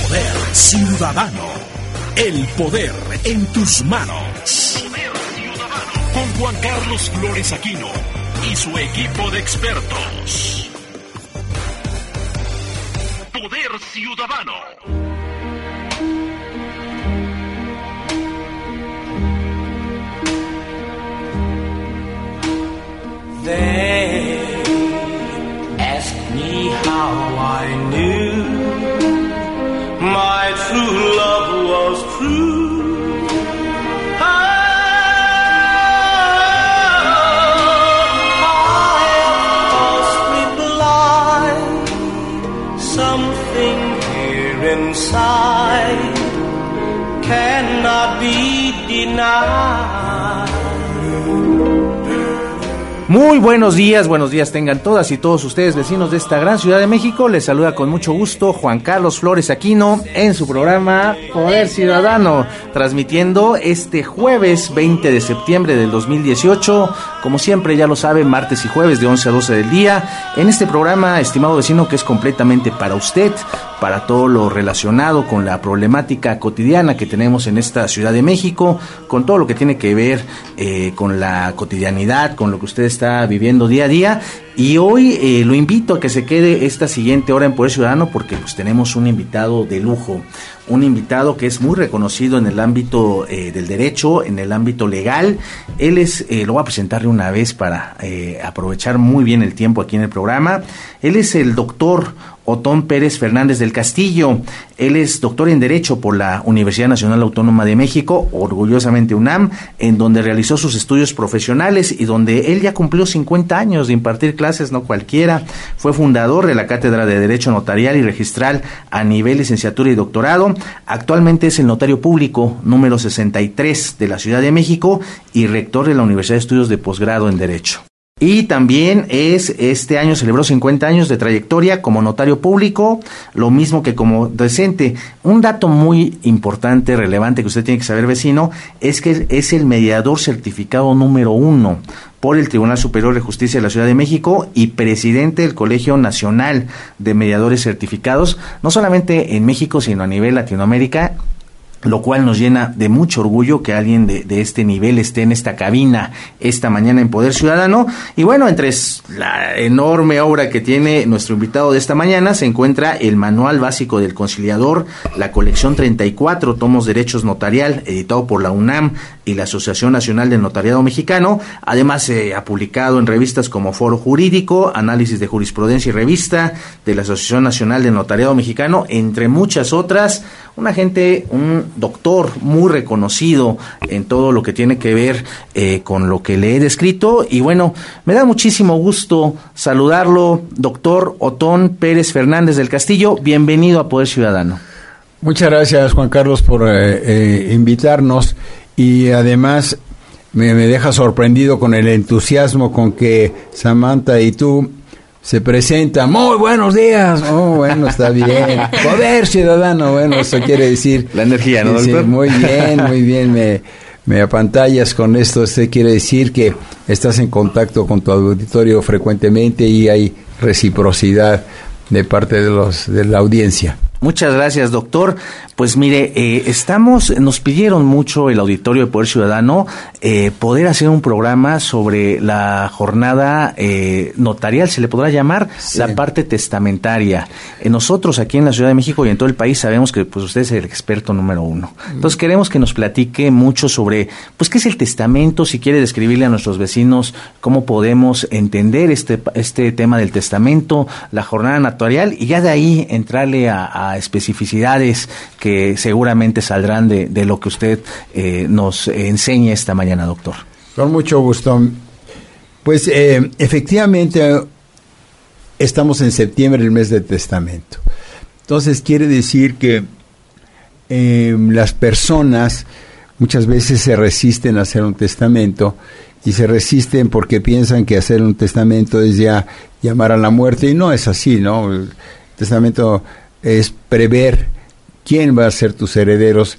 Poder Ciudadano. El poder en tus manos. Poder Ciudadano. Con Juan Carlos Flores Aquino y su equipo de expertos. Poder Ciudadano. They asked me how I knew my true love was true. I must reply, something here inside cannot be denied. Muy buenos días tengan todas y todos ustedes, vecinos de esta gran Ciudad de México. Les saluda con mucho gusto Juan Carlos Flores Aquino en su programa Poder Ciudadano, transmitiendo este jueves 20 de septiembre del 2018, como siempre ya lo saben, martes y jueves de 11 a 12 del día, en este programa, estimado vecino, que es completamente para usted, para todo lo relacionado con la problemática cotidiana que tenemos en esta Ciudad de México, con todo lo que tiene que ver con la cotidianidad, con lo que usted está viviendo día a día. Y hoy lo invito a que se quede esta siguiente hora en Poder Ciudadano, porque pues tenemos un invitado de lujo, un invitado que es muy reconocido en el ámbito del derecho, en el ámbito legal. Él es, lo voy a presentar de una vez para aprovechar muy bien el tiempo aquí en el programa. Él es el doctor Otón Pérez Fernández del Castillo. Él es doctor en Derecho por la Universidad Nacional Autónoma de México, orgullosamente UNAM, en donde realizó sus estudios profesionales y donde él ya cumplió 50 años de impartir clases, no cualquiera. Fue fundador de la Cátedra de Derecho Notarial y Registral a nivel licenciatura y doctorado. Actualmente es el notario público número 63 de la Ciudad de México y rector de la Universidad de Estudios de Posgrado en Derecho. Y también este año celebró 50 años de trayectoria como notario público, lo mismo que como docente. Un dato muy importante, relevante, que usted tiene que saber, vecino, es que es el mediador certificado número 1 por el Tribunal Superior de Justicia de la Ciudad de México y presidente del Colegio Nacional de Mediadores Certificados, no solamente en México, sino a nivel Latinoamérica, lo cual nos llena de mucho orgullo que alguien de este nivel esté en esta cabina esta mañana en Poder Ciudadano. Y bueno, entre la enorme obra que tiene nuestro invitado de esta mañana se encuentra el Manual Básico del Conciliador, la colección 34 tomos Derechos Notarial, editado por la UNAM y la Asociación Nacional del Notariado Mexicano. Además, ha publicado en revistas como Foro Jurídico, Análisis de Jurisprudencia y Revista de la Asociación Nacional del Notariado Mexicano, entre muchas otras. Un doctor muy reconocido en todo lo que tiene que ver con lo que le he descrito. Y bueno, me da muchísimo gusto saludarlo, doctor Otón Pérez Fernández del Castillo. Bienvenido a Poder Ciudadano. Muchas gracias, Juan Carlos, por invitarnos, y además me deja sorprendido con el entusiasmo con que Samantha y tú se presenta. Muy buenos días. Oh, bueno, está bien. Poder Ciudadano. Bueno, eso quiere decir la energía, ¿no, doctor? Sí, muy bien. Me apantallas con esto. Esto quiere decir que estás en contacto con tu auditorio frecuentemente y hay reciprocidad de parte de la audiencia. Muchas gracias, doctor. Pues mire, nos pidieron mucho el auditorio de Poder Ciudadano poder hacer un programa sobre la jornada notarial, se le podrá llamar, sí, la parte testamentaria. Nosotros aquí en la Ciudad de México y en todo el país sabemos que pues usted es el experto número 1. Entonces queremos que nos platique mucho sobre pues qué es el testamento, si quiere describirle a nuestros vecinos cómo podemos entender este tema del testamento, la jornada notarial, y ya de ahí entrarle a especificidades que seguramente saldrán de lo que usted nos enseña esta mañana, doctor. Con mucho gusto. Pues efectivamente estamos en septiembre, el mes del testamento. Entonces quiere decir que las personas muchas veces se resisten a hacer un testamento, y se resisten porque piensan que hacer un testamento es ya llamar a la muerte, y no es así, ¿no? El testamento es prever quién va a ser tus herederos,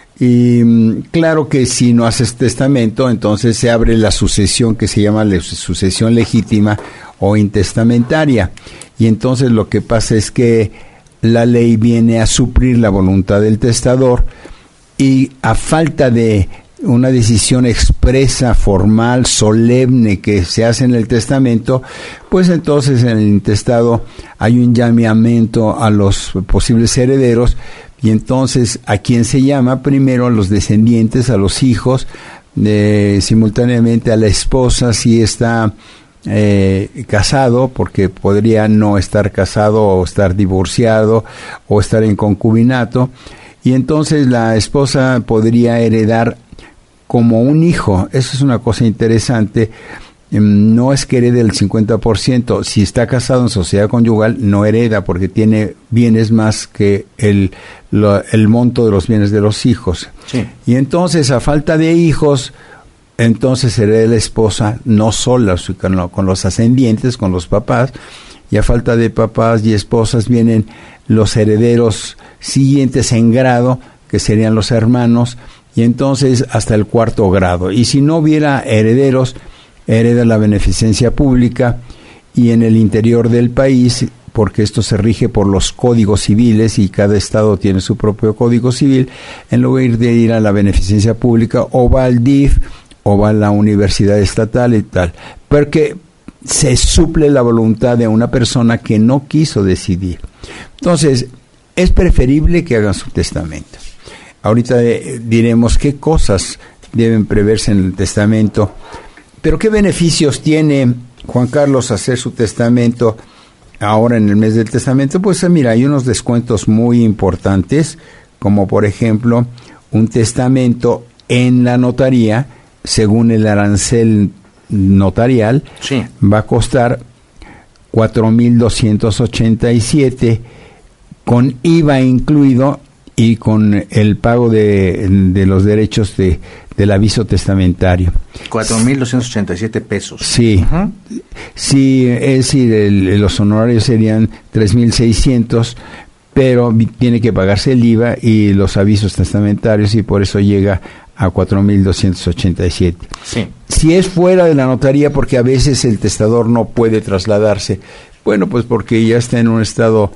y claro que si no haces testamento, entonces se abre la sucesión que se llama la sucesión legítima o intestamentaria, y entonces lo que pasa es que la ley viene a suplir la voluntad del testador y a falta de una decisión expresa, formal, solemne que se hace en el testamento, pues entonces en el intestado hay un llamamiento a los posibles herederos y entonces a quién se llama, primero a los descendientes, a los hijos, simultáneamente a la esposa si está casado, porque podría no estar casado o estar divorciado o estar en concubinato, y entonces la esposa podría heredar como un hijo. Eso es una cosa interesante. No es que herede el 50%. Si está casado en sociedad conyugal, no hereda porque tiene bienes más que el monto de los bienes de los hijos. Sí. Y entonces, a falta de hijos, entonces hereda la esposa, no sola, con los ascendientes, con los papás. Y a falta de papás y esposas vienen los herederos siguientes en grado, que serían los hermanos, y entonces hasta el 4º grado. Y si no hubiera herederos, hereda la beneficencia pública, y en el interior del país, porque esto se rige por los códigos civiles y cada estado tiene su propio código civil, en lugar de ir a la beneficencia pública, o va al DIF, o va a la universidad estatal y tal, porque se suple la voluntad de una persona que no quiso decidir. Entonces, es preferible que hagan su testamento. Ahorita diremos qué cosas deben preverse en el testamento, pero qué beneficios tiene Juan Carlos hacer su testamento ahora en el mes del testamento. Pues mira, hay unos descuentos muy importantes, como por ejemplo un testamento en la notaría, según el arancel notarial, sí, va a costar 4,287 con IVA incluido y con el pago de los derechos del aviso testamentario. 4,287 pesos. Sí. Uh-huh. Sí, es decir, los honorarios serían 3,600, pero tiene que pagarse el IVA y los avisos testamentarios, y por eso llega a 4,287. Sí. Si es fuera de la notaría, porque a veces el testador no puede trasladarse, bueno, pues porque ya está en un estado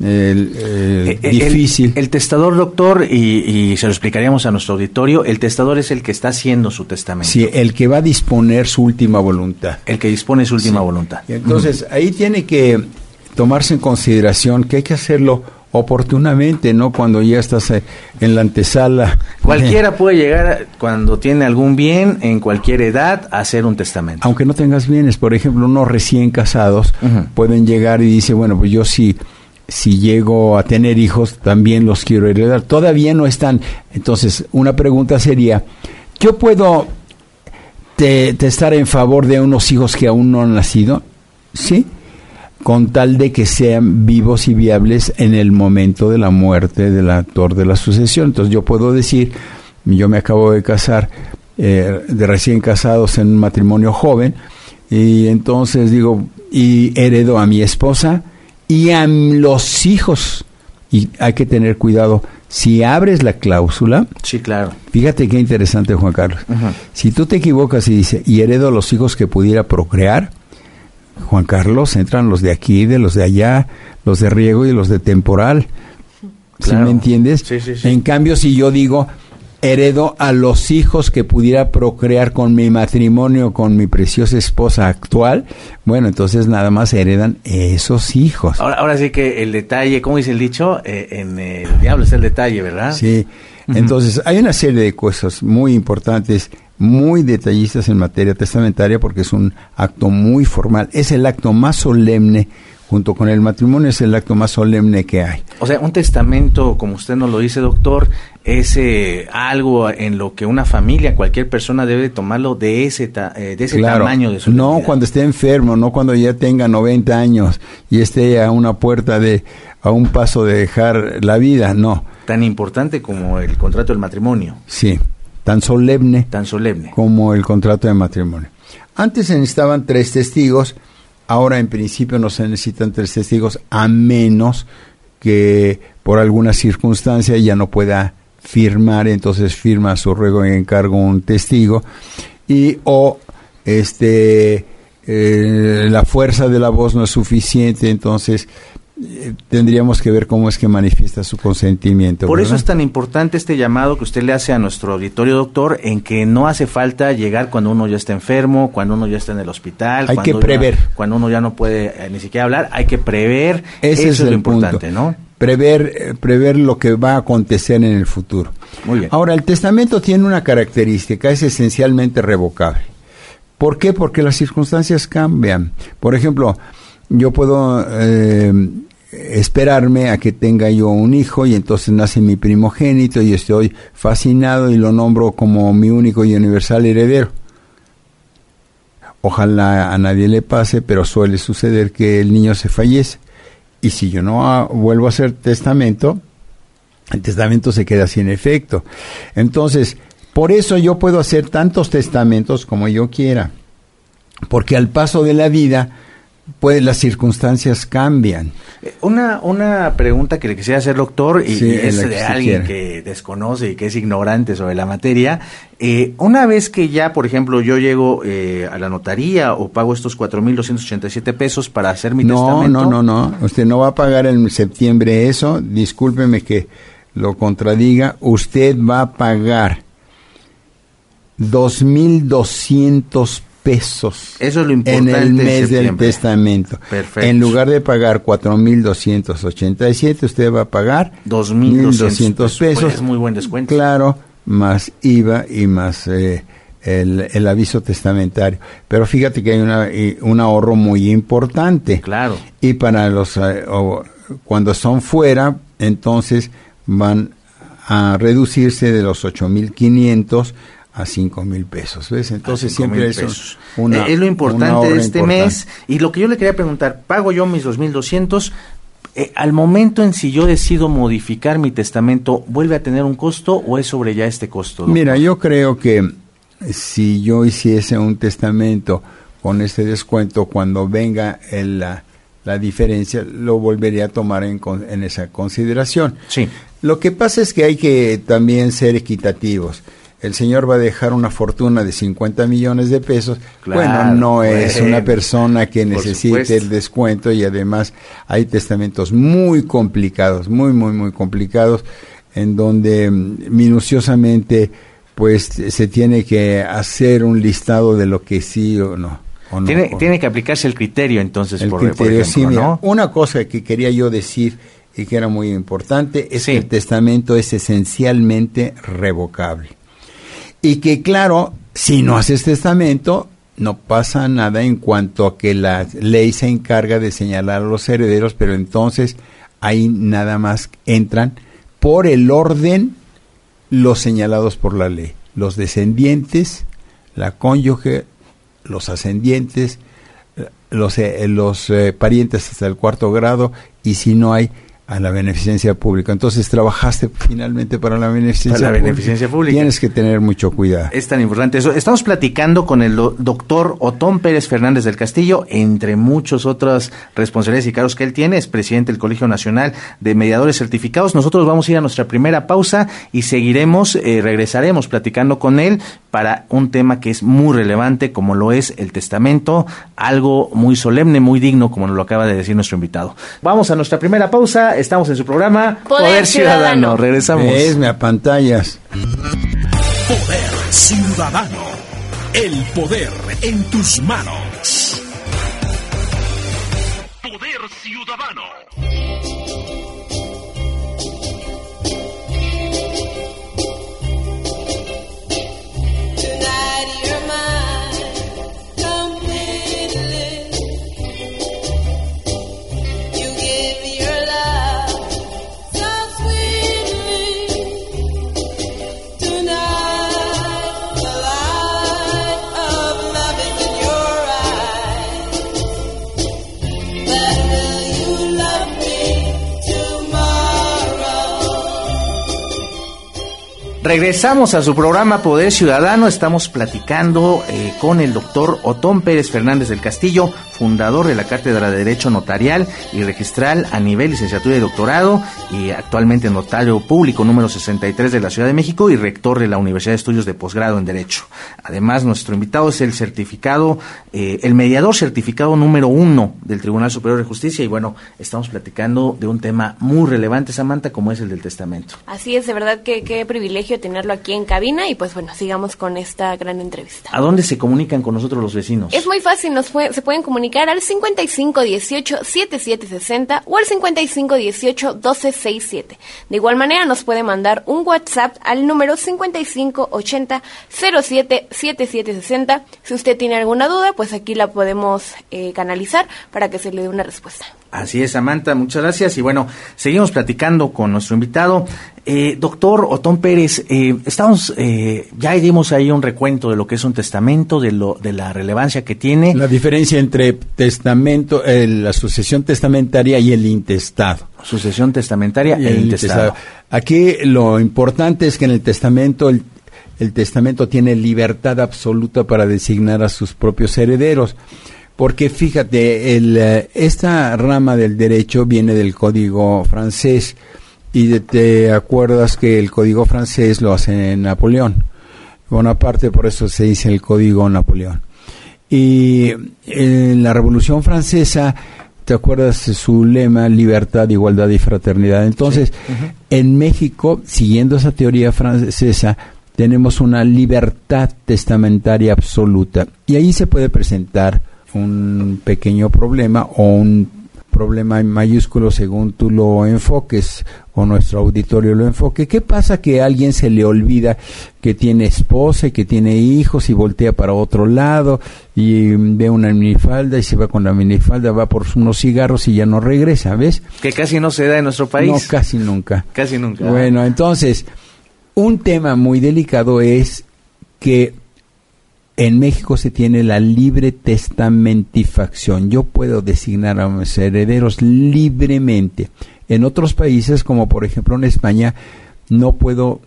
difícil. El testador, doctor, y se lo explicaríamos a nuestro auditorio, el testador es el que está haciendo su testamento. Sí, el que va a disponer su última voluntad. El que dispone su última voluntad. Y entonces, ahí tiene que tomarse en consideración que hay que hacerlo oportunamente, no cuando ya estás en la antesala. Cualquiera puede llegar, cuando tiene algún bien, en cualquier edad, a hacer un testamento. Aunque no tengas bienes, por ejemplo, unos recién casados pueden llegar y dice, bueno, pues yo si llego a tener hijos, también los quiero heredar. Todavía no están. Entonces, una pregunta sería, ¿yo puedo estar en favor de unos hijos que aún no han nacido? Sí, con tal de que sean vivos y viables en el momento de la muerte del actor de la sucesión. Entonces, yo puedo decir, yo me acabo de casar, de recién casados en un matrimonio joven, y entonces digo, y heredo a mi esposa y a los hijos. Y hay que tener cuidado. Si abres la cláusula... Sí, claro. Fíjate qué interesante, Juan Carlos. Si tú te equivocas y dices, y heredo a los hijos que pudiera procrear, Juan Carlos, entran los de aquí, de los de allá, los de riego y los de temporal. Claro. ¿Sí me entiendes? Sí, sí, sí. En cambio, si yo digo, heredo a los hijos que pudiera procrear con mi matrimonio, con mi preciosa esposa actual, bueno, entonces nada más heredan esos hijos. Ahora sí que el detalle, ¿cómo dice el dicho? En el diablo está el detalle, ¿verdad? Sí. Entonces, hay una serie de cosas muy importantes, muy detallistas en materia testamentaria, porque es un acto muy formal. Es el acto más solemne, junto con el matrimonio, es el acto más solemne que hay. O sea, un testamento, como usted nos lo dice, doctor, es algo en lo que una familia, cualquier persona debe tomarlo de ese Claro, tamaño de su no vida. Cuando esté enfermo, no cuando ya tenga 90 años y esté a una puerta a un paso de dejar la vida, no. Tan importante como el contrato del matrimonio. Sí, tan solemne. Tan solemne. Como el contrato de matrimonio. Antes se necesitaban 3 testigos, ahora en principio no se necesitan 3 testigos, a menos que por alguna circunstancia ya no pueda firmar, entonces firma a su ruego y encargo un testigo, la fuerza de la voz no es suficiente, entonces tendríamos que ver cómo es que manifiesta su consentimiento. Por ¿verdad? eso es tan importante este llamado que usted le hace a nuestro auditorio, doctor, en que no hace falta llegar cuando uno ya está enfermo, cuando uno ya está en el hospital. Hay que prever. Cuando uno ya no puede ni siquiera hablar, hay que prever. Ese eso es lo el importante, punto. ¿no? Prever lo que va a acontecer en el futuro. Muy bien. Ahora, el testamento tiene una característica, es esencialmente revocable. ¿Por qué? Porque las circunstancias cambian. Por ejemplo, yo puedo esperarme a que tenga yo un hijo y entonces nace mi primogénito y estoy fascinado y lo nombro como mi único y universal heredero. Ojalá a nadie le pase, pero suele suceder que el niño se fallece. Y si yo no vuelvo a hacer testamento, el testamento se queda sin efecto. Entonces, por eso yo puedo hacer tantos testamentos como yo quiera, porque al paso de la vida, pues las circunstancias cambian. Una pregunta que le quisiera hacer, doctor, y Sí, es la que de usted alguien quiera. que desconoce y que es ignorante sobre la materia. Una vez que ya, por ejemplo, yo llego a la notaría o pago estos 4,287 pesos para hacer mi testamento. No. Usted no va a pagar en septiembre eso. Discúlpeme que lo contradiga. Usted va a pagar 2,200 pesos. Eso es lo en importante el mes del septiembre. testamento. Perfecto. En lugar de pagar 4,287, usted va a pagar 2,200 pesos. Pues es muy buen descuento. Claro, más IVA y más el aviso testamentario. Pero fíjate que hay un ahorro muy importante. Claro. Y para los cuando son fuera, entonces van a reducirse de los 8,500 a 5,000 pesos, ¿ves? Entonces siempre es es lo importante de este mes. Y lo que yo le quería preguntar, pago yo mis 2,200, al momento en si yo decido modificar mi testamento, ¿vuelve a tener un costo o es sobre ya este costo, doctor? Mira, yo creo que si yo hiciese un testamento con este descuento, cuando venga la diferencia, lo volvería a tomar en esa consideración. Sí. Lo que pasa es que hay que también ser equitativos. El señor va a dejar una fortuna de 50 millones de pesos. Claro, bueno, no es bueno, una persona que por necesite supuesto. el descuento, y además hay testamentos muy complicados, muy complicados, en donde minuciosamente pues se tiene que hacer un listado de lo que sí o no. Tiene que aplicarse el criterio, entonces, El por criterio, ejemplo, sí, mira, ¿no? una cosa que quería yo decir y que era muy importante es Sí. que el testamento es esencialmente revocable. Y que, claro, si no haces testamento, no pasa nada en cuanto a que la ley se encarga de señalar a los herederos, pero entonces ahí nada más entran por el orden los señalados por la ley. Los descendientes, la cónyuge, los ascendientes, los parientes hasta el 4º grado, y si no hay, a la beneficencia pública. Entonces, trabajaste finalmente para la beneficencia pública. Tienes que tener mucho cuidado. Es tan importante eso. Estamos platicando con el doctor Otón Pérez Fernández del Castillo, entre muchas otras responsabilidades y cargos que él tiene. Es presidente del Colegio Nacional de Mediadores Certificados. Nosotros vamos a ir a nuestra primera pausa y regresaremos platicando con él para un tema que es muy relevante, como lo es el testamento, algo muy solemne, muy digno, como nos lo acaba de decir nuestro invitado. Vamos a nuestra primera pausa. Estamos en su programa Poder Ciudadano. Regresamos. Me apantallas. Poder Ciudadano. El poder en tus manos. Poder Ciudadano. Regresamos a su programa Poder Ciudadano. Estamos platicando con el doctor Otón Pérez Fernández del Castillo, fundador de la Cátedra de Derecho Notarial y Registral a nivel licenciatura y doctorado, y actualmente notario público número 63 de la Ciudad de México y rector de la Universidad de Estudios de Posgrado en Derecho. Además, nuestro invitado es el certificado, el mediador certificado número 1 del Tribunal Superior de Justicia, y bueno, estamos platicando de un tema muy relevante, Samantha, como es el del testamento. Así es, de verdad que qué privilegio tenerlo aquí en cabina, y pues bueno, sigamos con esta gran entrevista. ¿A dónde se comunican con nosotros los vecinos? Es muy fácil, se pueden comunicar al 5518-7760 o al 5518-1267. De igual manera nos puede mandar un WhatsApp al número 5580-077760. Si usted tiene alguna duda, pues aquí la podemos canalizar para que se le dé una respuesta. Así es, Samantha, muchas gracias. Y bueno, seguimos platicando con nuestro invitado. Doctor Otón Pérez, ya dimos ahí un recuento de lo que es un testamento, de la relevancia que tiene. La diferencia entre testamento, la sucesión testamentaria y el intestado. Sucesión testamentaria e intestado. Aquí lo importante es que en el testamento, el testamento tiene libertad absoluta para designar a sus propios herederos. Porque fíjate, esta rama del derecho viene del Código francés, y te acuerdas que el Código francés lo hace Napoleón Bonaparte, por eso se dice el Código Napoleón. Y en la Revolución Francesa, ¿te acuerdas de su lema? Libertad, igualdad y fraternidad. Entonces, sí. En México, siguiendo esa teoría francesa, tenemos una libertad testamentaria absoluta, y ahí se puede presentar un pequeño problema o un problema en mayúsculo según tú lo enfoques o nuestro auditorio lo enfoque. ¿Qué pasa? Que a alguien se le olvida que tiene esposa y que tiene hijos y voltea para otro lado y ve una minifalda y se va con la minifalda, va por unos cigarros y ya no regresa, ¿ves? Que casi no se da en nuestro país. No, casi nunca. Casi nunca. Bueno, entonces, un tema muy delicado es que en México se tiene la libre testamentificación. Yo puedo designar a mis herederos libremente. En otros países, como por ejemplo en España, no puedo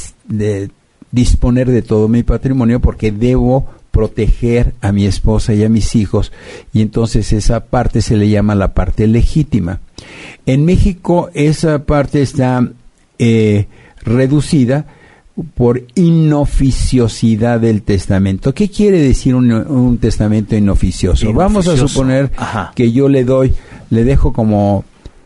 disponer de todo mi patrimonio porque debo proteger a mi esposa y a mis hijos, y entonces esa parte se le llama la parte legítima. En México esa parte está reducida por inoficiosidad del testamento. ¿Qué quiere decir un testamento inoficioso? Vamos a suponer que yo le dejo como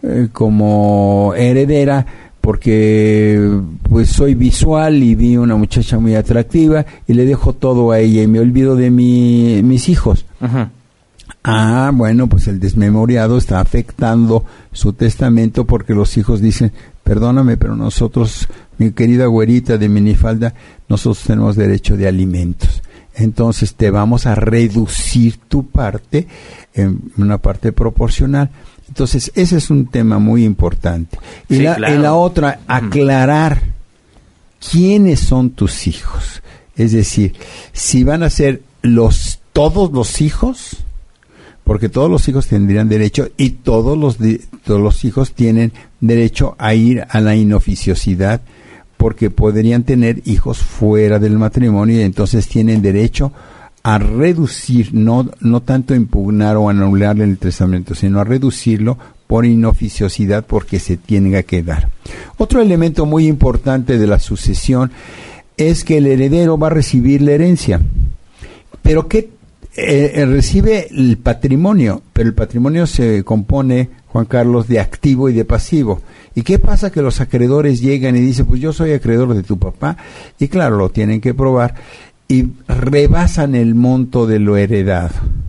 heredera porque pues soy visual y vi una muchacha muy atractiva y le dejo todo a ella y me olvido de mis hijos. Ajá. Bueno, pues el desmemoriado está afectando su testamento porque los hijos dicen, perdóname, pero nosotros, mi querida güerita de minifalda, nosotros tenemos derecho de alimentos. Entonces te vamos a reducir tu parte en una parte proporcional. Entonces ese es un tema muy importante. Y, sí, claro. Y la otra, aclarar quiénes son tus hijos. Es decir, si van a ser todos los hijos, porque todos los hijos tendrían derecho y todos los hijos tienen derecho a ir a la inoficiosidad, porque podrían tener hijos fuera del matrimonio y entonces tienen derecho a reducir, no tanto impugnar o anular el testamento, sino a reducirlo por inoficiosidad porque se tenga que dar. Otro elemento muy importante de la sucesión es que el heredero va a recibir la herencia, pero que recibe el patrimonio, pero el patrimonio se compone, Juan Carlos, de activo y de pasivo. ¿Y qué pasa? Que los acreedores llegan y dicen, pues yo soy acreedor de tu papá, y claro, lo tienen que probar, y rebasan el monto de lo heredado.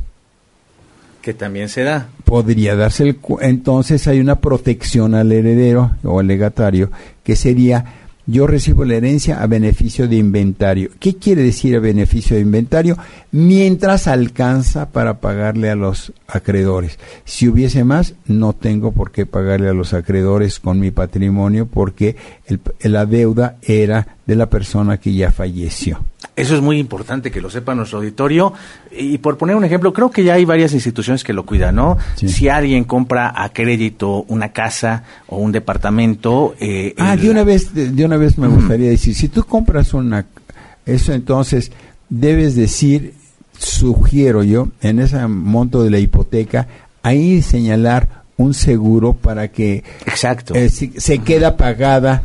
Que también se da. Podría darse entonces hay una protección al heredero o al legatario, que sería: yo recibo la herencia a beneficio de inventario. ¿Qué quiere decir a beneficio de inventario? Mientras alcanza para pagarle a los acreedores. Si hubiese más, no tengo por qué pagarle a los acreedores con mi patrimonio porque la deuda era de la persona que ya falleció. Eso es muy importante que lo sepa nuestro auditorio. Y por poner un ejemplo, creo que ya hay varias instituciones que lo cuidan, ¿no? Sí. Si alguien compra a crédito una casa o un departamento... de una vez me gustaría decir, si tú compras eso entonces debes decir sugiero yo, en ese monto de la hipoteca, ahí señalar un seguro para que exacto se queda pagada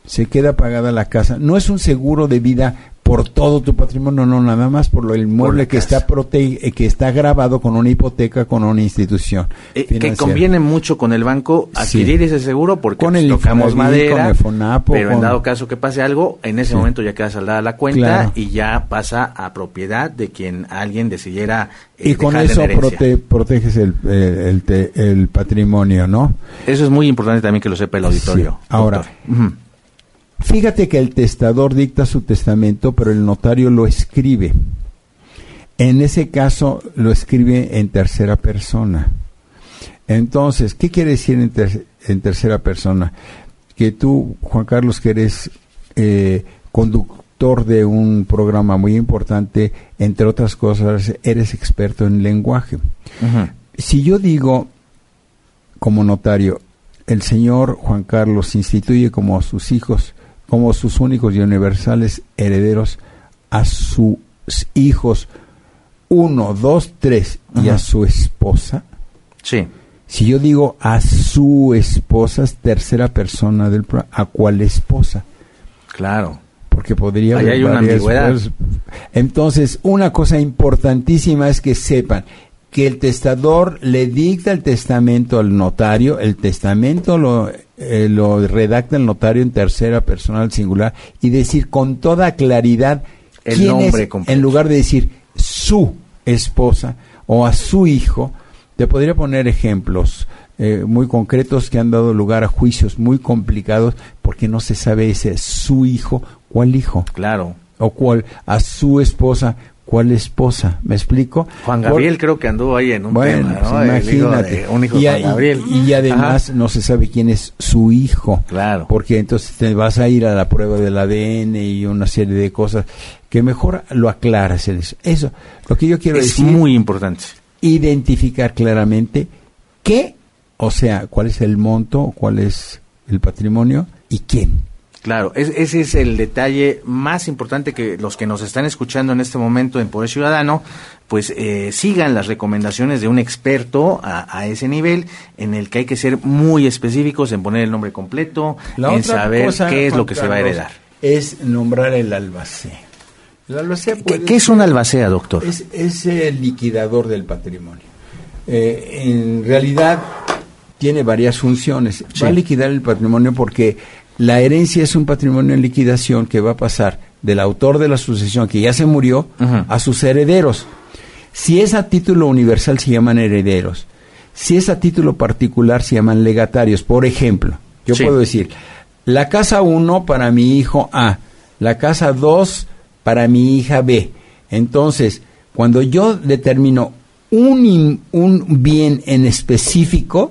la casa. No es un seguro de vida por todo tu patrimonio, no, nada más por el inmueble que está grabado con una hipoteca con una institución que conviene mucho con el banco adquirir ese seguro, porque con el tocamos madera, con el Fonapo, pero en dado caso que pase algo, en ese momento ya queda saldada la cuenta, claro, y ya pasa a propiedad de quien alguien decidiera y con eso proteges el patrimonio, ¿no? Eso es muy importante también que lo sepa el auditorio. Sí. Ahora, fíjate que el testador dicta su testamento, pero el notario lo escribe. En ese caso, lo escribe en tercera persona. Entonces, ¿qué quiere decir en tercera persona? Que tú, Juan Carlos, que eres conductor de un programa muy importante, entre otras cosas, eres experto en lenguaje. Si yo digo, como notario, el señor Juan Carlos instituye como sus hijos, como sus únicos y universales herederos, a sus hijos 1, 2, 3 y a su esposa. Sí. Si yo digo a su esposa, es tercera persona del programa. ¿A cuál esposa? Claro. Porque podría haber una ambigüedad. Entonces, una cosa importantísima es que sepan que el testador le dicta el testamento al notario, el testamento lo redacta el notario en tercera persona al singular, y decir con toda claridad el nombre completo, en lugar de decir su esposa o a su hijo. Te podría poner ejemplos muy concretos que han dado lugar a juicios muy complicados porque no se sabe ese su hijo, ¿cuál hijo? Claro. O cuál, a su esposa, ¿cuál esposa? ¿Me explico? Juan Gabriel creo que anduvo ahí en un tema, ¿no? Pues imagínate. Un hijo de Juan Gabriel. Y además no se sabe quién es su hijo. Claro. Porque entonces te vas a ir a la prueba del ADN y una serie de cosas que mejor lo aclaras. Eso. Lo que yo quiero decir. Es muy importante. Identificar claramente qué, o sea, cuál es el monto, cuál es el patrimonio y quién. Claro, ese es el detalle más importante, que los que nos están escuchando en este momento en Poder Ciudadano, pues sigan las recomendaciones de un experto a ese nivel, en el que hay que ser muy específicos en poner el nombre completo, en saber qué es lo que se va a heredar. Es nombrar el albacea. El albacea ¿Qué es un albacea, doctor? Es el liquidador del patrimonio. En realidad tiene varias funciones. Sí. Va a liquidar el patrimonio porque la herencia es un patrimonio en liquidación que va a pasar del autor de la sucesión, que ya se murió, a sus herederos. Si es a título universal, se llaman herederos. Si es a título particular, se llaman legatarios. Por ejemplo, yo puedo decir, la casa 1 para mi hijo A, la casa 2 para mi hija B. Entonces, cuando yo determino un bien en específico,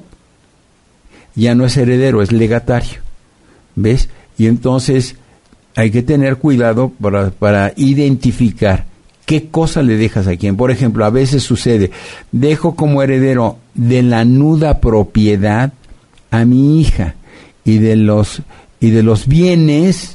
ya no es heredero, es legatario. ¿Ves? Y entonces hay que tener cuidado para identificar qué cosa le dejas a quién. Por ejemplo, a veces sucede, dejo como heredero de la nuda propiedad a mi hija y de los bienes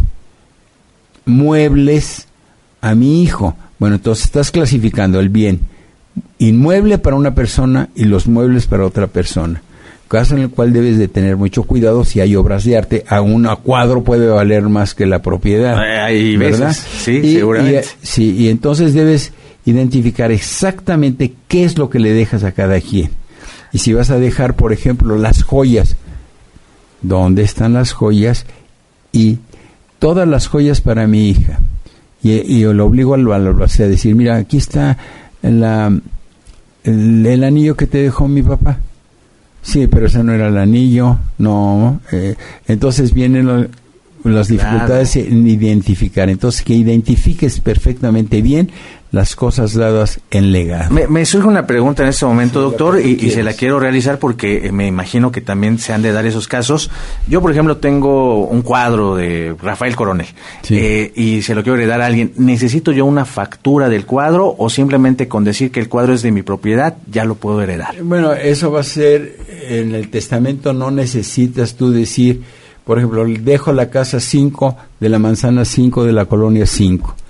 muebles a mi hijo. Bueno, entonces estás clasificando el bien inmueble para una persona y los muebles para otra persona. Caso en el cual debes de tener mucho cuidado. Si hay obras de arte, a un cuadro puede valer más que la propiedad. Hay ¿verdad? Veces, sí, seguramente. Y entonces debes identificar exactamente qué es lo que le dejas a cada quien. Y si vas a dejar, por ejemplo, las joyas, ¿dónde están las joyas? Y todas las joyas para mi hija. Y lo obligo al albacea a decir, mira, aquí está el anillo que te dejó mi papá. Sí, pero ese no era el anillo, no. Entonces vienen las dificultades en identificar. Entonces, que identifiques perfectamente bien las cosas dadas en legado. Me surge una pregunta en este momento, doctor, y se la quiero realizar porque me imagino que también se han de dar esos casos. Yo, por ejemplo, tengo un cuadro de Rafael Coronel, y se lo quiero heredar a alguien. ¿Necesito yo una factura del cuadro o simplemente con decir que el cuadro es de mi propiedad ya lo puedo heredar? Bueno, eso va a ser, en el testamento no necesitas tú decir, por ejemplo, dejo la casa 5 de la manzana 5 de la colonia 5.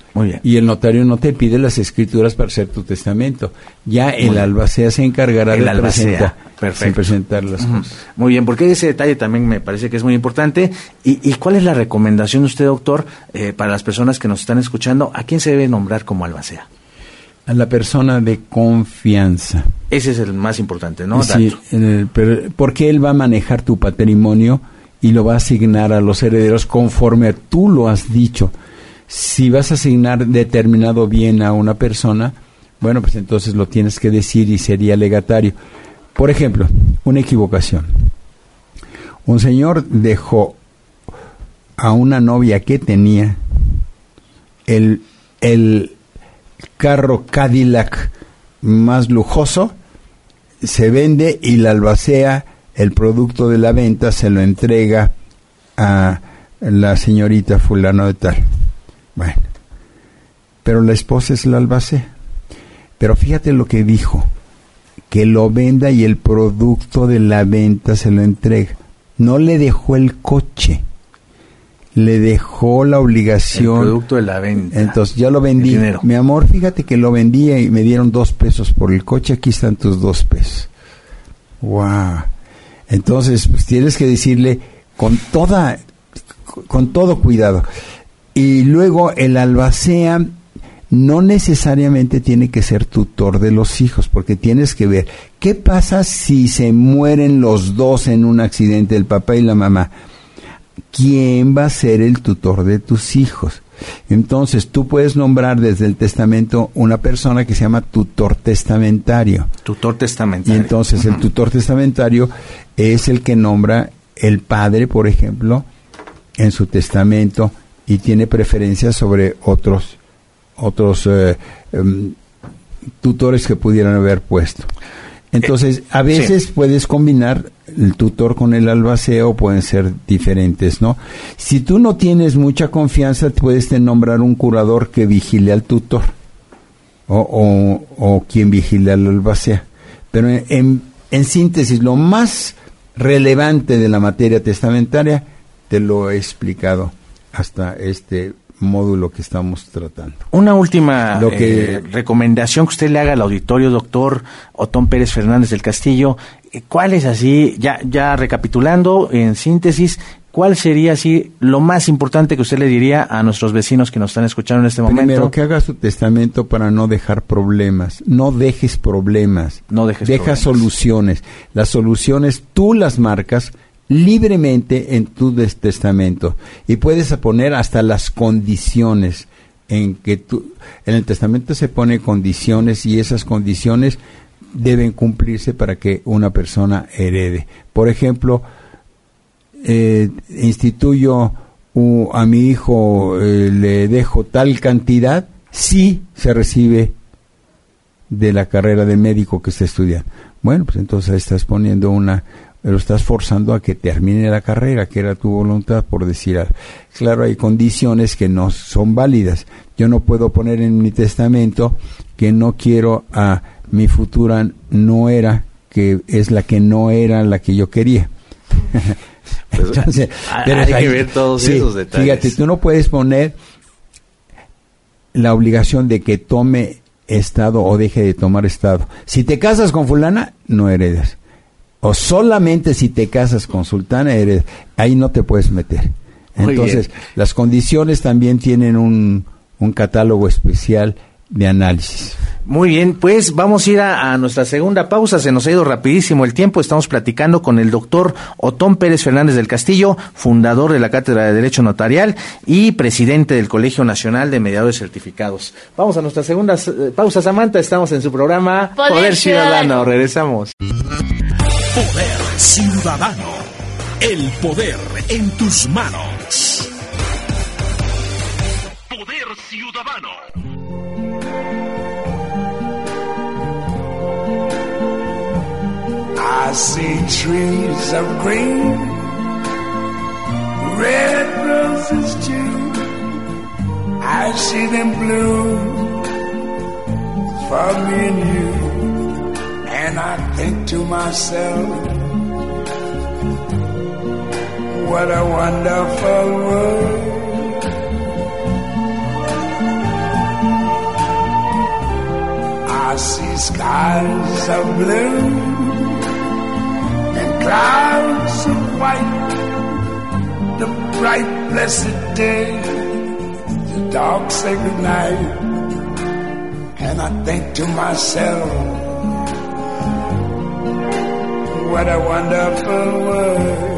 Muy bien. Y el notario no te pide las escrituras para hacer tu testamento. Ya el albacea se encargará de presentar las cosas. Muy bien, porque ese detalle también me parece que es muy importante. ¿Y cuál es la recomendación de usted, doctor, para las personas que nos están escuchando? ¿A quién se debe nombrar como albacea? A la persona de confianza. Ese es el más importante, ¿no? Sí, porque él va a manejar tu patrimonio y lo va a asignar a los herederos conforme tú lo has dicho. Si vas a asignar determinado bien a una persona, bueno, pues entonces lo tienes que decir y sería legatario. Por ejemplo, una equivocación. Un señor dejó a una novia que tenía el carro Cadillac más lujoso, se vende y la albacea, el producto de la venta se lo entrega a la señorita fulano de tal. Bueno, pero la esposa es la albacea. Pero fíjate lo que dijo, que lo venda y el producto de la venta se lo entrega. No le dejó el coche, le dejó la obligación. El producto de la venta. Entonces, ya lo vendí. Mi amor, fíjate que lo vendí y me dieron $2 por el coche, aquí están tus $2. ¡Wow! Entonces, pues tienes que decirle con todo cuidado. Y luego el albacea no necesariamente tiene que ser tutor de los hijos, porque tienes que ver qué pasa si se mueren los dos en un accidente, el papá y la mamá. ¿Quién va a ser el tutor de tus hijos? Entonces tú puedes nombrar desde el testamento una persona que se llama tutor testamentario. Tutor testamentario. Y entonces el tutor testamentario es el que nombra el padre, por ejemplo, en su testamento y tiene preferencia sobre otros tutores que pudieran haber puesto. Entonces, a veces puedes combinar el tutor con el albacea o pueden ser diferentes, ¿no? Si tú no tienes mucha confianza, puedes nombrar un curador que vigile al tutor o quien vigile al albacea. Pero en síntesis, lo más relevante de la materia testamentaria te lo he explicado hasta este módulo que estamos tratando. Una última recomendación que usted le haga al auditorio, doctor Otón Pérez Fernández del Castillo. ¿Cuál es así, ya recapitulando, en síntesis, cuál sería así lo más importante que usted le diría a nuestros vecinos que nos están escuchando en este momento? Primero, que hagas tu testamento para no dejar problemas. No dejes problemas. Deja soluciones. Las soluciones tú las marcas libremente en tu testamento y puedes poner hasta las condiciones en el testamento se pone condiciones y esas condiciones deben cumplirse para que una persona herede. Por ejemplo, instituyo a mi hijo, le dejo tal cantidad si se recibe de la carrera de médico que está estudiando. Bueno, pues entonces estás poniendo lo estás forzando a que termine la carrera, que era tu voluntad, por decir algo. Claro, hay condiciones que no son válidas. Yo no puedo poner en mi testamento que no quiero a mi futura nuera, que es la que no era la que yo quería. Entonces, hay que ver todos esos detalles. Fíjate, tú no puedes poner la obligación de que tome estado o deje de tomar estado. Si te casas con fulana, no heredas. O solamente si te casas con sultana, ahí no te puedes meter. Entonces, las condiciones también tienen un catálogo especial de análisis. Muy bien, pues vamos a ir a nuestra segunda pausa. Se nos ha ido rapidísimo el tiempo. Estamos platicando con el doctor Otón Pérez Fernández del Castillo, fundador de la Cátedra de Derecho Notarial y presidente del Colegio Nacional de Mediadores Certificados. Vamos a nuestra segunda pausa, Samantha. Estamos en su programa Poder Ciudadano. Regresamos. Poder Ciudadano. El poder en tus manos. Poder Ciudadano. I see trees of green, red roses too. I see them bloom for me and you. And I think to myself, what a wonderful world. see skies of blue and clouds of white, the bright blessed day, the dark sacred night, and I think to myself, what a wonderful world.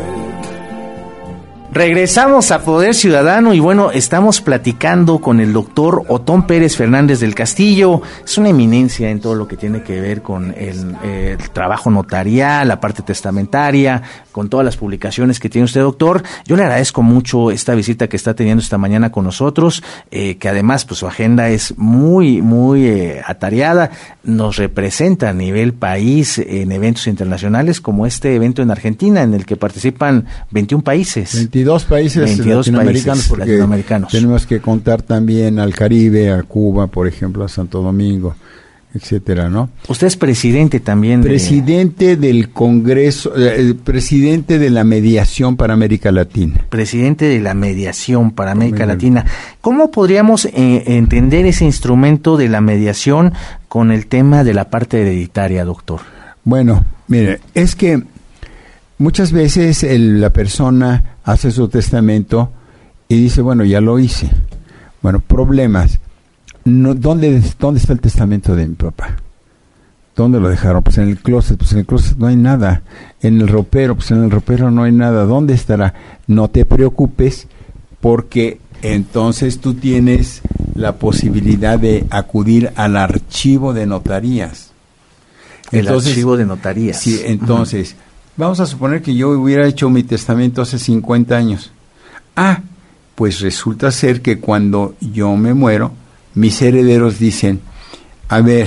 Regresamos a Poder Ciudadano y bueno, estamos platicando con el doctor Otón Pérez Fernández del Castillo. Es una eminencia en todo lo que tiene que ver con el trabajo notarial, la parte testamentaria, con todas las publicaciones que tiene usted, doctor. Yo le agradezco mucho esta visita que está teniendo esta mañana con nosotros, que además pues su agenda es muy atareada. Nos representa a nivel país en eventos internacionales como este evento en Argentina, en el que participan 21 países. 22 países latinoamericanos, porque tenemos que contar también al Caribe, a Cuba, por ejemplo, a Santo Domingo, etcétera, ¿no? Usted es presidente también. Presidente del Congreso, presidente de la Mediación para América Latina. Presidente de la Mediación para América Latina. ¿Cómo podríamos entender ese instrumento de la mediación con el tema de la parte hereditaria, doctor? Bueno, mire, es que muchas veces la persona hace su testamento y dice, bueno, ya lo hice. Bueno, problemas. No, ¿dónde está el testamento de mi papá? ¿Dónde lo dejaron? Pues en el closet. Pues en el closet no hay nada. En el ropero. Pues en el ropero no hay nada. ¿Dónde estará? No te preocupes, porque entonces tú tienes la posibilidad de acudir al archivo de notarías. Entonces, archivo de notarías. Sí, entonces, vamos a suponer que yo hubiera hecho mi testamento hace 50 años. Pues resulta ser que cuando yo me muero, mis herederos dicen, a ver,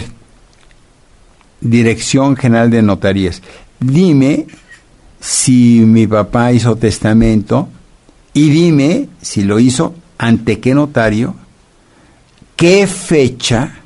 Dirección General de Notarías, dime si mi papá hizo testamento y dime si lo hizo ante qué notario, qué fecha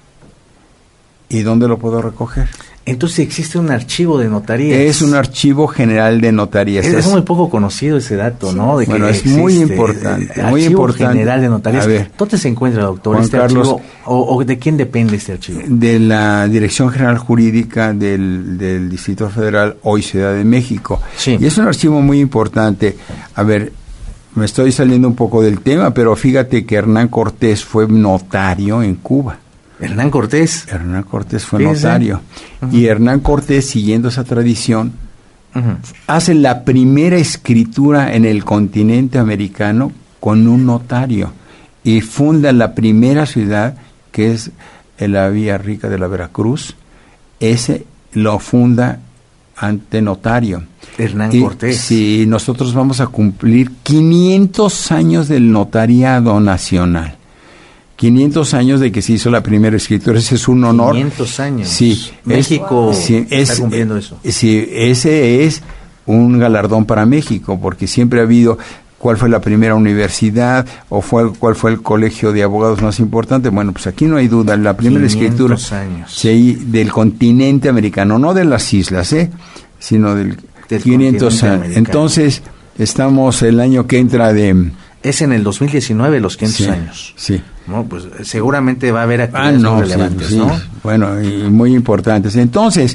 y dónde lo puedo recoger. Entonces existe un archivo de notarías. Es un archivo general de notarías. Es muy poco conocido ese dato, ¿no? De que bueno, es muy importante. Muy importante. General de notarías. A ver, ¿dónde se encuentra, doctor, Juan este Carlos, archivo? ¿O de quién depende este archivo? De la Dirección General Jurídica del Distrito Federal, hoy Ciudad de México. Sí. Y es un archivo muy importante. A ver, me estoy saliendo un poco del tema, pero fíjate que Hernán Cortés fue notario en Cuba. Hernán Cortés fue notario. Y Hernán Cortés, siguiendo esa tradición, hace la primera escritura en el continente americano con un notario y funda la primera ciudad, que es la Villa Rica de la Veracruz. Ese lo funda ante notario. Hernán Cortés. Sí, nosotros vamos a cumplir 500 años del notariado nacional. 500 años de que se hizo la primera escritura, ese es un honor. 500 años. Sí. México está cumpliendo eso. Sí, ese es un galardón para México, porque siempre ha habido cuál fue la primera universidad o cuál fue el colegio de abogados más importante. Bueno, pues aquí no hay duda, la primera escritura sí, del continente americano, no de las islas, sino del 500 años. Americano. Entonces, estamos el año que entra de... Es en el 2019 los 500 años. Sí. No, pues seguramente va a haber actividades relevantes, ¿no? Bueno, y muy importantes. Entonces,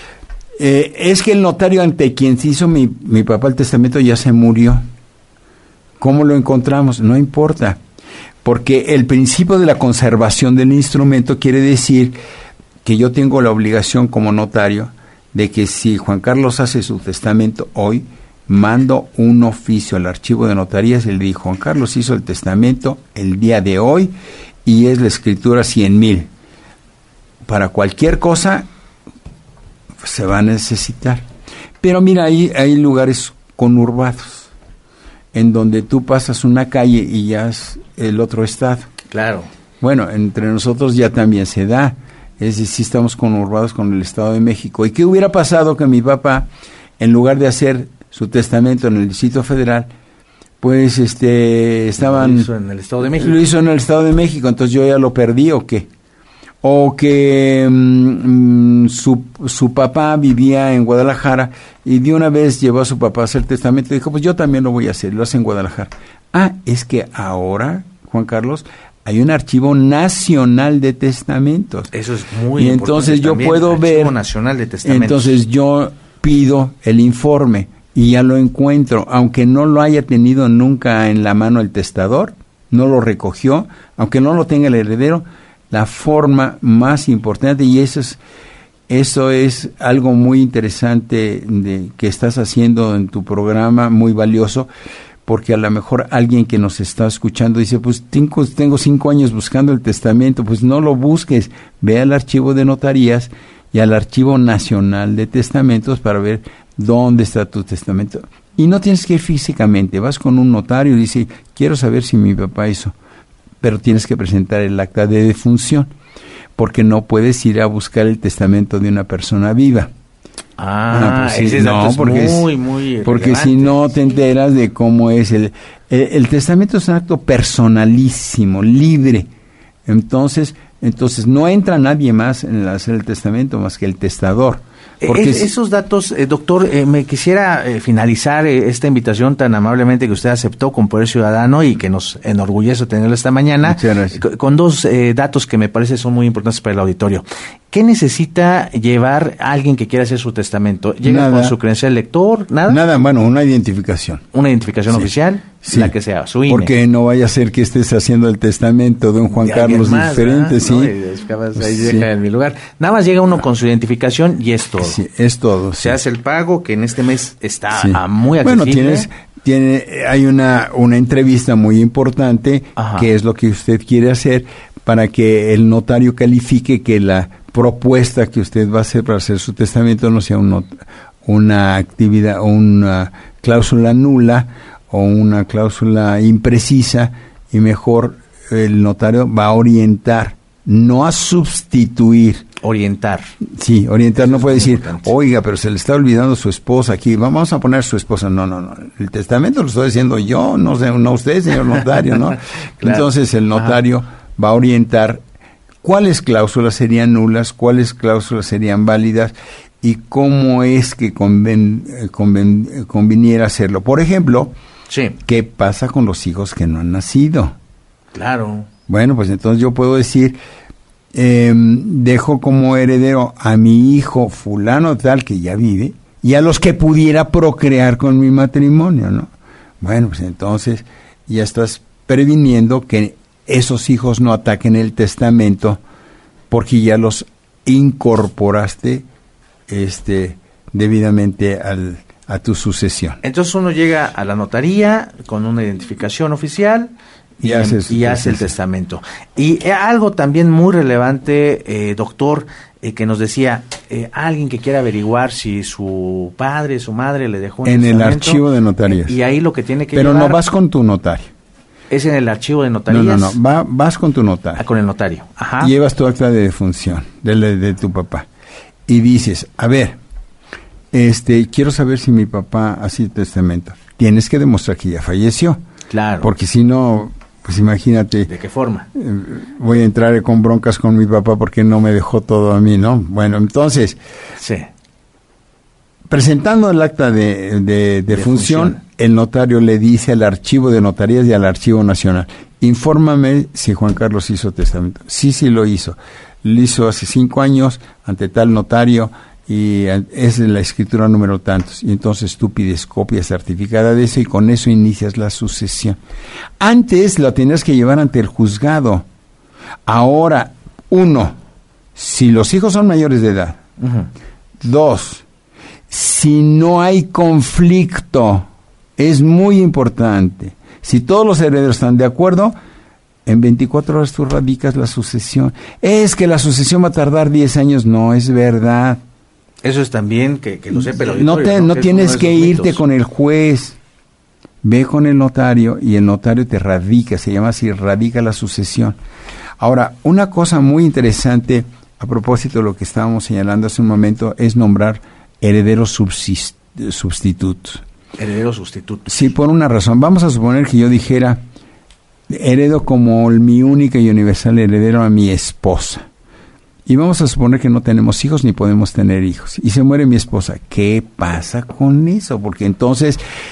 es que el notario ante quien se hizo mi papá el testamento ya se murió. ¿Cómo lo encontramos? No importa, porque el principio de la conservación del instrumento quiere decir que yo tengo la obligación como notario de que si Juan Carlos hace su testamento hoy, mando un oficio al archivo de notarías y le digo, Juan Carlos hizo el testamento el día de hoy y es la escritura 100,000. Para cualquier cosa se va a necesitar. Pero mira, hay lugares conurbados en donde tú pasas una calle y ya es el otro estado. Claro. Bueno, entre nosotros ya también se da. Es decir, sí estamos conurbados con el Estado de México. ¿Y qué hubiera pasado que mi papá, en lugar de hacer su testamento en el Distrito Federal, pues estaban... Lo hizo en el Estado de México. Lo hizo en el Estado de México, entonces yo ya lo perdí, ¿o qué? O que su papá vivía en Guadalajara y de una vez llevó a su papá a hacer testamento y dijo, pues yo también lo voy a hacer, lo hace en Guadalajara. Es que ahora, Juan Carlos, hay un Archivo Nacional de Testamentos. Eso es muy importante. Y entonces yo también, puedo ver. Archivo Nacional de Testamentos. Entonces yo pido el informe y ya lo encuentro, aunque no lo haya tenido nunca en la mano el testador, no lo recogió, aunque no lo tenga el heredero, la forma más importante, y eso es algo muy interesante que estás haciendo en tu programa, muy valioso, porque a lo mejor alguien que nos está escuchando dice, pues tengo 5 años buscando el testamento. Pues no lo busques, ve al archivo de notarías y al Archivo Nacional de Testamentos para ver dónde está tu testamento. Y no tienes que ir físicamente, vas con un notario y dice, quiero saber si mi papá hizo, pero tienes que presentar el acta de defunción, porque no puedes ir a buscar el testamento de una persona viva. Pues sí, ese dato es porque si no te enteras de cómo es el testamento. Es un acto personalísimo, libre. Entonces no entra nadie más en hacer el testamento más que el testador. Porque esos datos, doctor, me quisiera finalizar esta invitación tan amablemente que usted aceptó con Poder Ciudadano y que nos enorgullece tenerlo esta mañana, con 2 datos que me parece son muy importantes para el auditorio. ¿Qué necesita llevar alguien que quiera hacer su testamento? ¿Llega con su credencial lector? ¿Nada? Bueno, una identificación. ¿Una identificación oficial? Sí. La que sea, su INE. Porque no vaya a ser que estés haciendo el testamento de un Juan Carlos más, diferente, ¿sí? No, ahí deja en mi lugar. Nada más llega uno con su identificación y es todo. Sí, es todo. Se hace el pago, que en este mes está muy accesible. Bueno, hay una entrevista muy importante. Ajá. Que es lo que usted quiere hacer para que el notario califique que la propuesta que usted va a hacer para hacer su testamento no sea una actividad o una cláusula nula o una cláusula imprecisa, y mejor el notario va a orientar, no a sustituir. Orientar. Sí, orientar. Eso no puede decir, oiga, pero se le está olvidando su esposa aquí, vamos a poner su esposa. No. El testamento lo estoy diciendo yo, no usted, señor notario, ¿no? Claro. Entonces el notario va a orientar cuáles cláusulas serían nulas, cuáles cláusulas serían válidas y cómo es que conviniera hacerlo. Por ejemplo, ¿qué pasa con los hijos que no han nacido? Claro. Bueno, pues entonces yo puedo decir, dejo como heredero a mi hijo fulano tal que ya vive y a los que pudiera procrear con mi matrimonio, ¿no? Bueno, pues entonces ya estás previniendo que esos hijos no ataquen el testamento porque ya los incorporaste debidamente a tu sucesión. Entonces uno llega a la notaría con una identificación oficial y hace el testamento. Y algo también muy relevante, doctor, que nos decía, alguien que quiera averiguar si su padre, su madre le dejó un testamento. En el archivo de notarías. Y ahí lo que tiene que llevar... Pero no vas con tu notario. ¿Es en el archivo de notarías? No, vas con tu notario. Con el notario, ajá. Llevas tu acta de defunción de tu papá. Y dices, a ver, quiero saber si mi papá hace testamento. Tienes que demostrar que ya falleció. Claro. Porque si no, pues imagínate. ¿De qué forma? Voy a entrar con broncas con mi papá porque no me dejó todo a mí, ¿no? Bueno, entonces, presentando el acta de defunción, el notario le dice al archivo de notarías y al archivo nacional, infórmame si Juan Carlos hizo testamento. Sí lo hizo. Lo hizo hace 5 años ante tal notario y es la escritura número tantos. Y entonces tú pides copia certificada de eso y con eso inicias la sucesión. Antes lo tenías que llevar ante el juzgado. Ahora, 1, si los hijos son mayores de edad. 2, si no hay conflicto, es muy importante. Si todos los herederos están de acuerdo, en 24 horas tú radicas la sucesión. Es que la sucesión va a tardar 10 años. No es verdad. Eso es también que lo sepa el auditorio. No tienes que irte con el juez. Ve con el notario y el notario te radica. Se llama así, radica la sucesión. Ahora, una cosa muy interesante a propósito de lo que estábamos señalando hace un momento es nombrar herederos sustitutos. Herederos sustitutos. Sí, por una razón. Vamos a suponer que yo dijera, heredo como mi única y universal heredero a mi esposa. Y vamos a suponer que no tenemos hijos ni podemos tener hijos. Y se muere mi esposa. ¿Qué pasa con eso? Porque entonces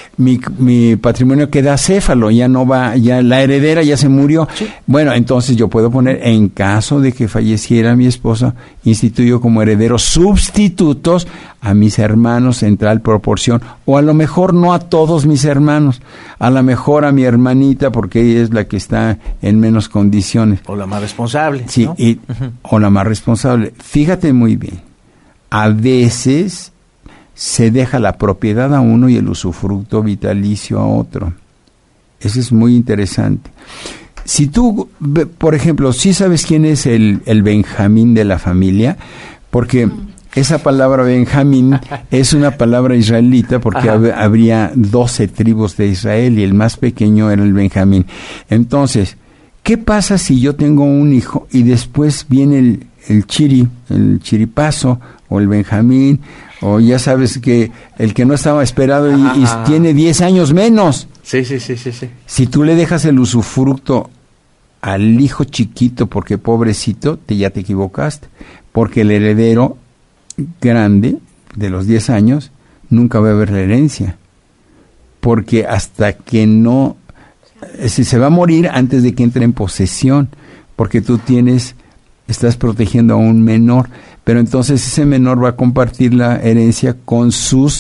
mi patrimonio queda acéfalo, ya no va, ya la heredera ya se murió. Sí. Bueno, entonces yo puedo poner, en caso de que falleciera mi esposa, instituyo como herederos sustitutos a mis hermanos en tal proporción, o a lo mejor no a todos mis hermanos, a lo mejor a mi hermanita, porque ella es la que está en menos condiciones. O la más responsable. Sí, ¿no? O la más responsable. Fíjate muy bien, a veces se deja la propiedad a uno y el usufructo vitalicio a otro. Eso es muy interesante. Si tú, por ejemplo, ¿sí sabes quién es el Benjamín de la familia? Porque esa palabra Benjamín es una palabra israelita, porque habría 12 tribus de Israel y el más pequeño era el Benjamín. Entonces, ¿qué pasa si yo tengo un hijo y después viene el chiripazo o el Benjamín, o ya sabes que el que no estaba esperado y tiene 10 años menos? Sí. Si tú le dejas el usufructo al hijo chiquito, porque pobrecito, ya te equivocaste, porque el heredero grande de los 10 años nunca va a ver la herencia, porque hasta que no, si se va a morir antes de que entre en posesión, porque tú estás protegiendo a un menor, pero entonces ese menor va a compartir la herencia con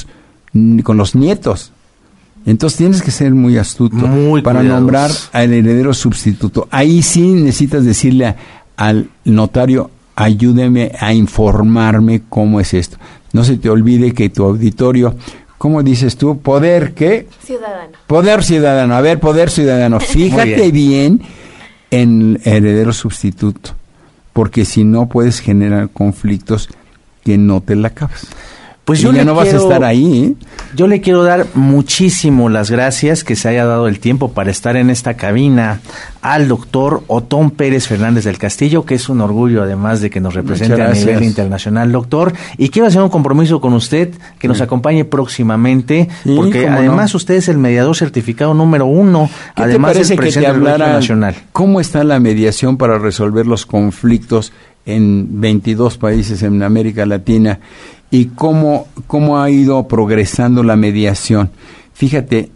los nietos. Entonces tienes que ser muy astuto para nombrar al heredero sustituto. Ahí sí necesitas decirle al notario, ayúdeme a informarme cómo es esto. No se te olvide que tu auditorio, ¿cómo dices tú? ¿Poder qué? Ciudadano. Poder ciudadano. A ver, poder ciudadano. Fíjate bien en heredero sustituto, porque si no puedes generar conflictos que no te la acabas. Pues ya no vas a estar ahí, ¿eh? Yo le quiero dar muchísimo las gracias que se haya dado el tiempo para estar en esta cabina al doctor Otón Pérez Fernández del Castillo, que es un orgullo además de que nos represente a nivel internacional, doctor. Y quiero hacer un compromiso con usted que nos acompañe próximamente, porque además usted es el mediador certificado número 1, además es presidente del Colegio Nacional. ¿Cómo está la mediación para resolver los conflictos en 22 países en América Latina? ¿Y cómo ha ido progresando la mediación? Fíjate,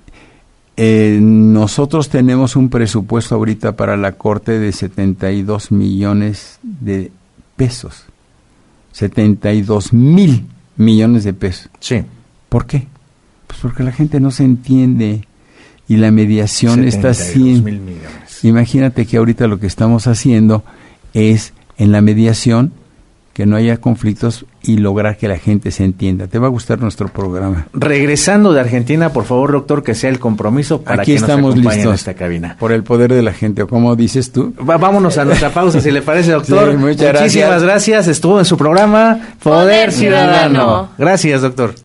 nosotros tenemos un presupuesto ahorita para la Corte de 72 millones de pesos. 72 mil millones de pesos. Sí. ¿Por qué? Pues porque la gente no se entiende y la mediación está así. 72 mil millones. Imagínate que ahorita lo que estamos haciendo es, en la mediación, que no haya conflictos y lograr que la gente se entienda. Te va a gustar nuestro programa. Regresando de Argentina, por favor, doctor, que sea el compromiso para aquí que nos acompañe en esta cabina. Por el poder de la gente, o como dices tú. Vámonos a nuestra pausa, si le parece, doctor. Sí, muchísimas gracias. Estuvo en su programa Poder Ciudadano. Gracias, doctor.